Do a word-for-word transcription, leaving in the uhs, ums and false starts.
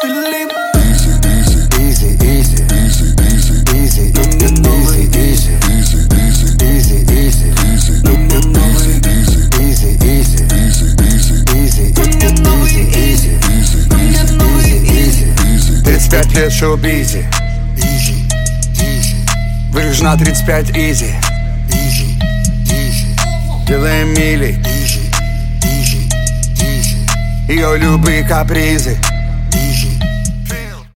Филипп. Easy, easy, easy, easy, easy, easy, easy, easy, easy, easy, easy, easy, easy, easy. тридцать пять лет шоу-бизи. Выгляжу на тридцать пять изи. Делаем мили. Ее любые капризы.